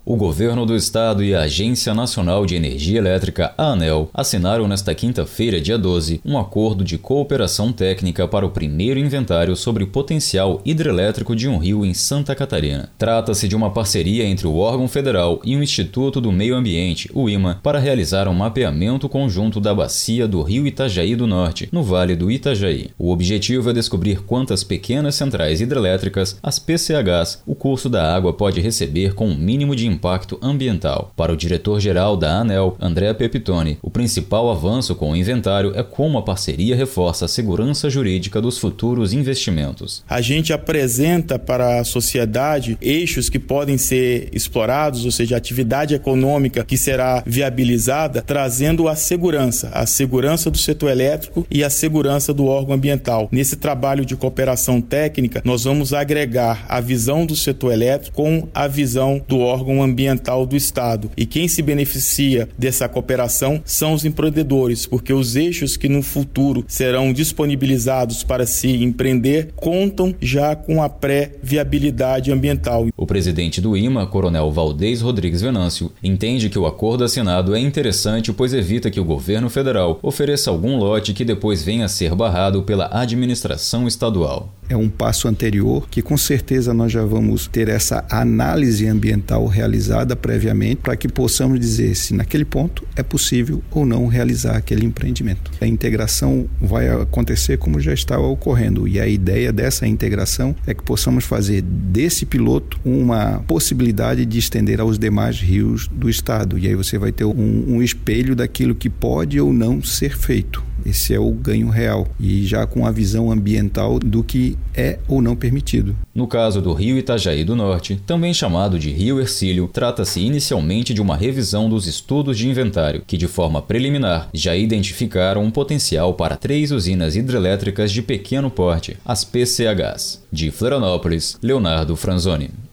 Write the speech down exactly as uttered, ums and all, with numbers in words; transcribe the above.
O Governo do Estado e a Agência Nacional de Energia Elétrica, a ANEEL, assinaram nesta quinta-feira, dia doze, um acordo de cooperação técnica para o primeiro inventário sobre o potencial hidrelétrico de um rio em Santa Catarina. Trata-se de uma parceria entre o órgão federal e o Instituto do Meio Ambiente, o IMA, para realizar um mapeamento conjunto da bacia do rio Itajaí do Norte, no Vale do Itajaí. O objetivo é descobrir quantas pequenas centrais hidrelétricas, as P C Hs, o curso da água pode receber com o um mínimo de impacto ambiental. Para o diretor-geral da ANEEL, André Pepitone, o principal avanço com o inventário é como a parceria reforça a segurança jurídica dos futuros investimentos. A gente apresenta para a sociedade eixos que podem ser explorados, ou seja, a atividade econômica que será viabilizada, trazendo a segurança, a segurança do setor elétrico e a segurança do órgão ambiental. Nesse trabalho de cooperação técnica, nós vamos agregar a visão do setor elétrico com a visão do órgão ambiental do Estado. E quem se beneficia dessa cooperação são os empreendedores, porque os eixos que no futuro serão disponibilizados para se empreender contam já com a pré-viabilidade ambiental. O presidente do IMA, Coronel Valdez Rodrigues Venâncio, entende que o acordo assinado é interessante, pois evita que o governo federal ofereça algum lote que depois venha a ser barrado pela administração estadual. É um passo anterior que com certeza nós já vamos ter essa análise ambiental realizada previamente para que possamos dizer se naquele ponto é possível ou não realizar aquele empreendimento. A integração vai acontecer como já está ocorrendo e a ideia dessa integração é que possamos fazer desse piloto uma possibilidade de estender aos demais rios do estado e aí você vai ter um, um espelho daquilo que pode ou não ser feito. Esse é o ganho real e já com a visão ambiental do que é ou não permitido. No caso do rio Itajaí do Norte, também chamado de rio Hercílio, trata-se inicialmente de uma revisão dos estudos de inventário, que de forma preliminar já identificaram um potencial para três usinas hidrelétricas de pequeno porte, as P C Hs. De Florianópolis, Leonardo Franzoni.